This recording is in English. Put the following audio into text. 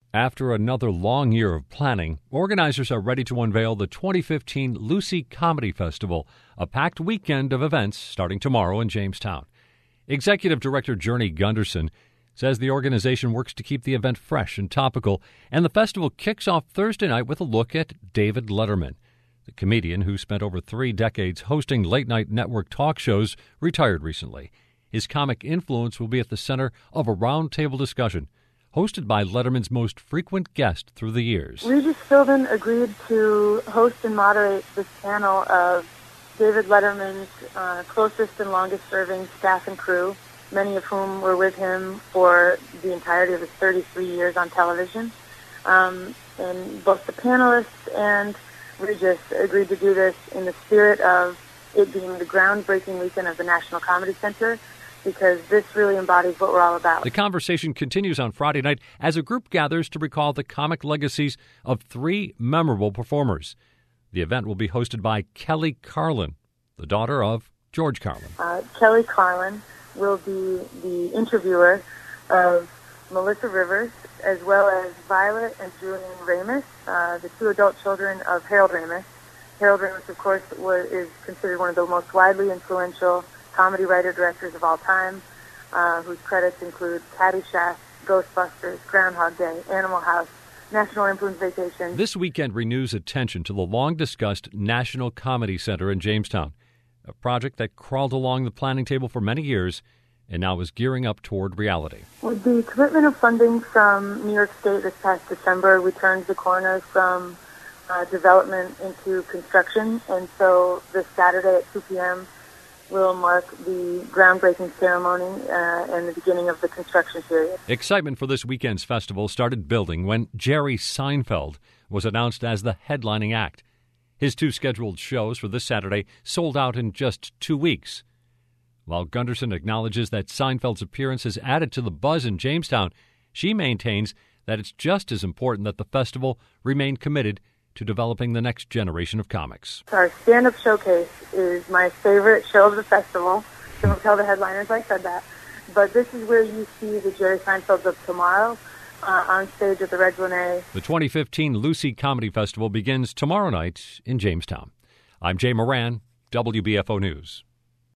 After another long year of planning, organizers are ready to unveil the 2015 Lucy Comedy Festival, a packed weekend of events starting tomorrow in Jamestown. Executive Director Journey Gunderson says the organization works to keep the event fresh and topical, and the festival kicks off Thursday night with a look at David Letterman. The comedian, who spent over 3 decades hosting late-night network talk shows, retired recently. His comic influence will be at the center of a roundtable discussion hosted by Letterman's most frequent guest through the years. Regis Philbin agreed to host and moderate this panel of David Letterman's closest and longest-serving staff and crew, many of whom were with him for the entirety of his 33 years on television. And both the panelists and Regis agreed to do this in the spirit of it being the groundbreaking weekend of the National Comedy Center, because this really embodies what we're all about. The conversation continues on Friday night as a group gathers to recall the comic legacies of 3 memorable performers. The event will be hosted by Kelly Carlin, the daughter of George Carlin. Kelly Carlin will be the interviewer of Melissa Rivers, as well as Violet and Julian Ramis, the 2 adult children of Harold Ramis. Harold Ramis, of course, is considered one of the most widely influential comedy writer-directors of all time, whose credits include Caddyshack, Ghostbusters, Groundhog Day, Animal House, National Lampoon's Vacation. This weekend renews attention to the long-discussed National Comedy Center in Jamestown, a project that crawled along the planning table for many years and now is gearing up toward reality. With the commitment of funding from New York State this past December, we turned the corner from development into construction, and so this Saturday at 2 p.m., will mark the groundbreaking ceremony and the beginning of the construction period. Excitement for this weekend's festival started building when Jerry Seinfeld was announced as the headlining act. His 2 scheduled shows for this Saturday sold out in just 2 weeks. While Gunderson acknowledges that Seinfeld's appearance has added to the buzz in Jamestown, she maintains that it's just as important that the festival remain committed to developing the next generation of comics. Our stand-up showcase is my favorite show of the festival. Don't tell the headliners I said that. But this is where you see the Jerry Seinfelds of tomorrow on stage at the Reg Lene. The 2015 Lucy Comedy Festival begins tomorrow night in Jamestown. I'm Jay Moran, WBFO News.